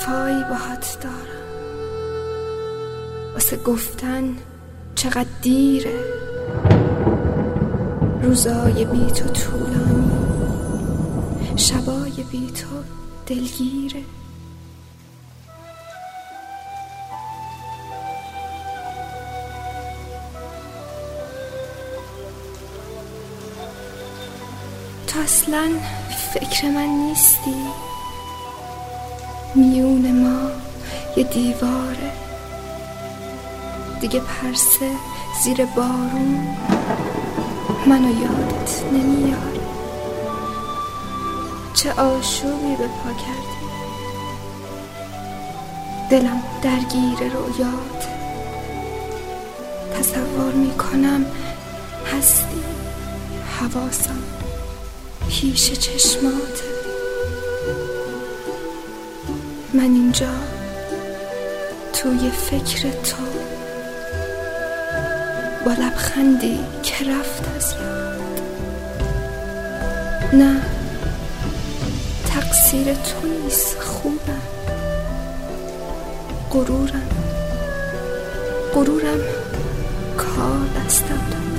صفایی باهات دارم، واسه گفتن چقدر دیره، روزای بی تو طولانی، شبای بی تو دلگیره. تو اصلا فکر من نیستی، میون ما یه دیواره، دیگه پرسه زیر بارون منو یادت نمیاره. چه آشوبی به پا کردی، دلم درگیر رویات، تصور میکنم هستی، حواسم پیش چشماته. من اینجا توی فکر تو، با لبخندی که رفت از یاد. نه تقصیر تو نیست، خوبم، غرورم کار دستم داد.